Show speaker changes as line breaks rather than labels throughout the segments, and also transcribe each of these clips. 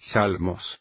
Salmos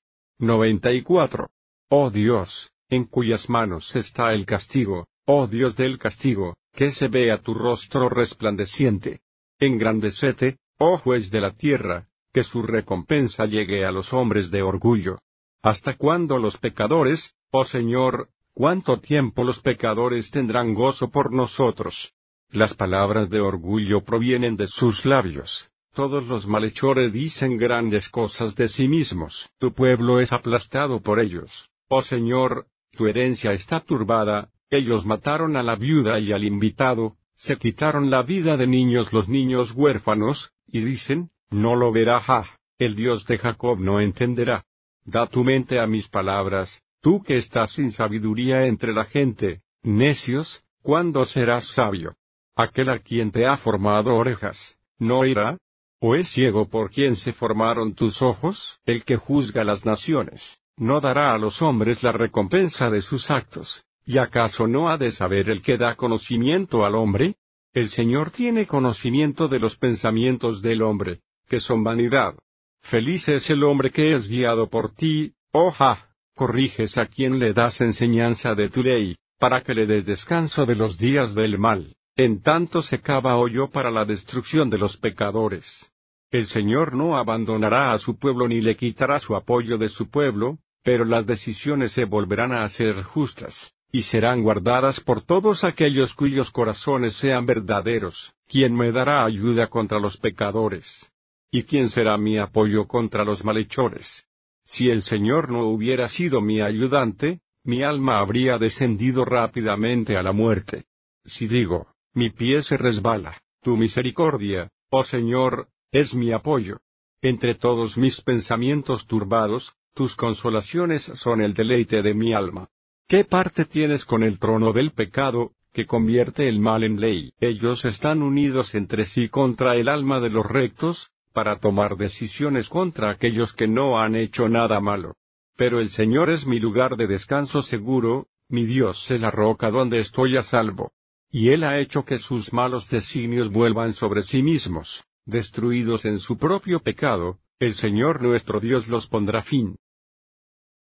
94. Oh Dios, en cuyas manos está el castigo, oh Dios del castigo, que se vea tu rostro resplandeciente. Engrandecete, oh juez de la tierra, que su recompensa llegue a los hombres de orgullo. ¿Hasta cuándo los pecadores, oh Señor, cuánto tiempo los pecadores tendrán gozo por nosotros? Las palabras de orgullo provienen de sus labios. Todos los malhechores dicen grandes cosas de sí mismos. Tu pueblo es aplastado por ellos. Oh Señor, tu herencia está turbada. Ellos mataron a la viuda y al invitado, se quitaron la vida de niños los niños huérfanos, y dicen, no lo verá el Dios de Jacob no entenderá. Da tu mente a mis palabras, tú que estás sin sabiduría entre la gente. Necios, ¿cuándo serás sabio? Aquel a quien te ha formado orejas, ¿no oirá? ¿O es ciego por quien se formaron tus ojos? El que juzga las naciones, ¿no dará a los hombres la recompensa de sus actos? ¿Y acaso no ha de saber el que da conocimiento al hombre? El Señor tiene conocimiento de los pensamientos del hombre, que son vanidad. Feliz es el hombre que es guiado por ti, oh corriges a quien le das enseñanza de tu ley, para que le des descanso de los días del mal. En tanto se cava hoyo para la destrucción de los pecadores. El Señor no abandonará a su pueblo ni le quitará su apoyo de su pueblo, pero las decisiones se volverán a hacer justas, y serán guardadas por todos aquellos cuyos corazones sean verdaderos. ¿Quién me dará ayuda contra los pecadores? ¿Y quién será mi apoyo contra los malhechores? Si el Señor no hubiera sido mi ayudante, mi alma habría descendido rápidamente a la muerte. Si digo, mi pie se resbala, tu misericordia, oh Señor, es mi apoyo. Entre todos mis pensamientos turbados, tus consolaciones son el deleite de mi alma. ¿Qué parte tienes con el trono del pecado, que convierte el mal en ley? Ellos están unidos entre sí contra el alma de los rectos, para tomar decisiones contra aquellos que no han hecho nada malo. Pero el Señor es mi lugar de descanso seguro, mi Dios es la roca donde estoy a salvo. Y Él ha hecho que sus malos designios vuelvan sobre sí mismos, destruidos en su propio pecado, el Señor nuestro Dios los pondrá fin.